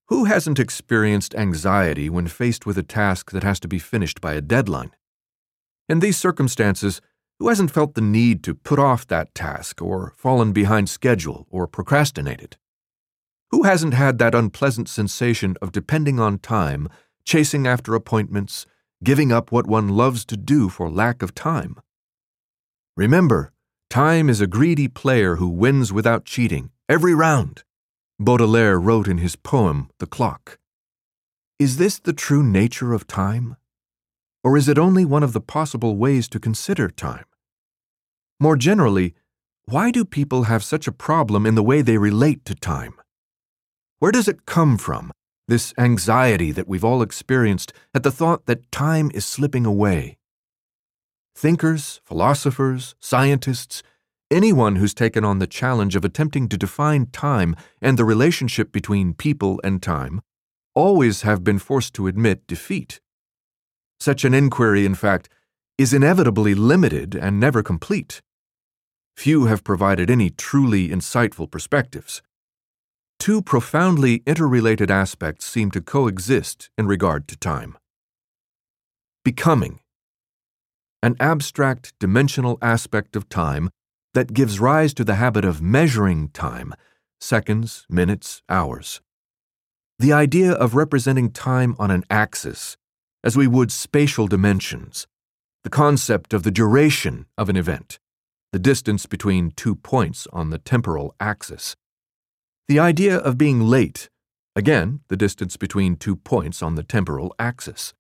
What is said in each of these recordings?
Who hasn't experienced anxiety when faced with a task that has to be finished by a deadline? In these circumstances, who hasn't felt the need to put off that task or fallen behind schedule or procrastinated? Who hasn't had that unpleasant sensation of depending on time, chasing after appointments, giving up what one loves to do for lack of time? Remember, time is a greedy player who wins without cheating, every round. Baudelaire wrote in his poem, The Clock. Is this the true nature of time? Or is it only one of the possible ways to consider time? More generally, why do people have such a problem in the way they relate to time? Where does it come from, this anxiety that we've all experienced at the thought that time is slipping away? Thinkers, philosophers, scientists, anyone who's taken on the challenge of attempting to define time and the relationship between people and time always have been forced to admit defeat. Such an inquiry, in fact, is inevitably limited and never complete. Few have provided any truly insightful perspectives. Two profoundly interrelated aspects seem to coexist in regard to time. Becoming, an abstract, dimensional aspect of time that gives rise to the habit of measuring time, seconds, minutes, hours. The idea of representing time on an axis, as we would spatial dimensions, the concept of the duration of an event, the distance between 2 points on the temporal axis. The idea of being late, again, the distance between 2 points on the temporal axis.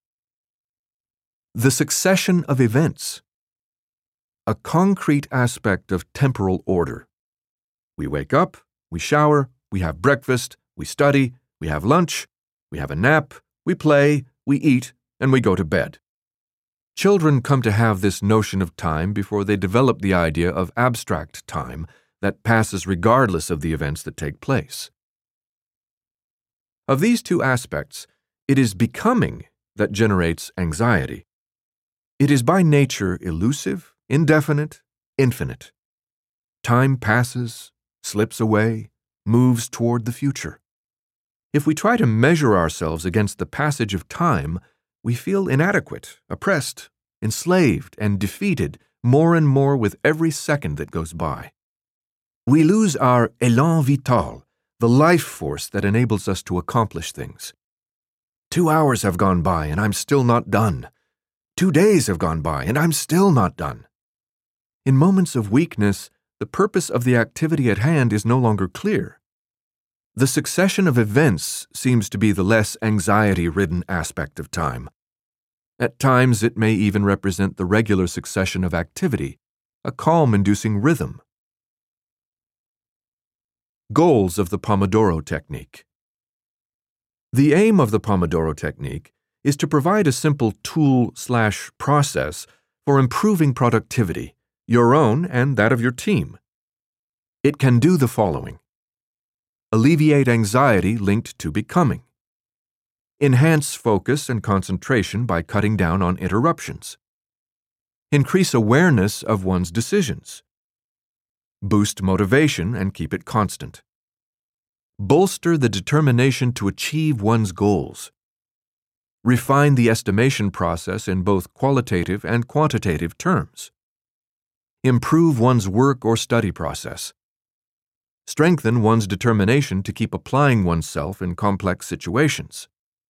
The succession of events, a concrete aspect of temporal order. We wake up, we shower, we have breakfast, we study, we have lunch, we have a nap, we play, we eat, and we go to bed. Children come to have this notion of time before they develop the idea of abstract time that passes regardless of the events that take place. Of these two aspects, it is becoming that generates anxiety. It is by nature elusive, indefinite, infinite. Time passes, slips away, moves toward the future. If we try to measure ourselves against the passage of time, we feel inadequate, oppressed, enslaved, and defeated more and more with every second that goes by. We lose our élan vital, the life force that enables us to accomplish things. 2 hours have gone by and I'm still not done. 2 days have gone by and I'm still not done. In moments of weakness, the purpose of the activity at hand is no longer clear. The succession of events seems to be the less anxiety-ridden aspect of time. At times, it may even represent the regular succession of activity, a calm-inducing rhythm. Goals of the Pomodoro Technique. The aim of the Pomodoro Technique is to provide a simple tool/process for improving productivity, your own and that of your team. It can do the following: alleviate anxiety linked to becoming, enhance focus and concentration by cutting down on interruptions, increase awareness of one's decisions, boost motivation and keep it constant, bolster the determination to achieve one's goals, refine the estimation process in both qualitative and quantitative terms, improve one's work or study process, strengthen one's determination to keep applying oneself in complex situations.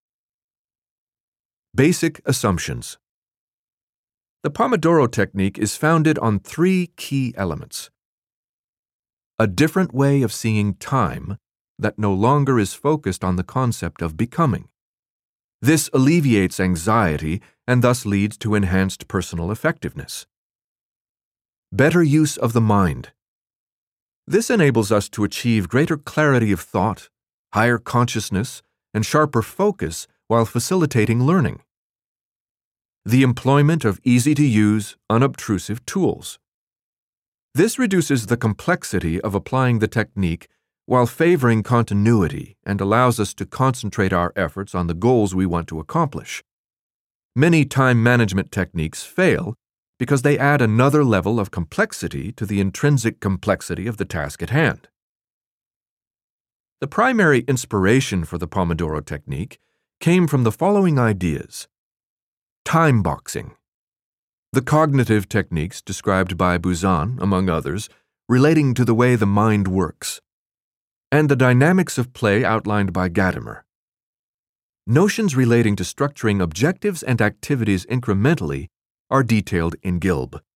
Basic assumptions. The Pomodoro Technique is founded on 3 key elements: a different way of seeing time that no longer is focused on the concept of becoming. This alleviates anxiety and thus leads to enhanced personal effectiveness. Better use of the mind. This enables us to achieve greater clarity of thought, higher consciousness, and sharper focus while facilitating learning. The employment of easy-to-use, unobtrusive tools. This reduces the complexity of applying the technique while favoring continuity and allows us to concentrate our efforts on the goals we want to accomplish. Many time management techniques fail because they add another level of complexity to the intrinsic complexity of the task at hand. The primary inspiration for the Pomodoro technique came from the following ideas. Time boxing. The cognitive techniques described by Buzan, among others, relating to the way the mind works. And the dynamics of play outlined by Gadamer. Notions relating to structuring objectives and activities incrementally are detailed in Gilb.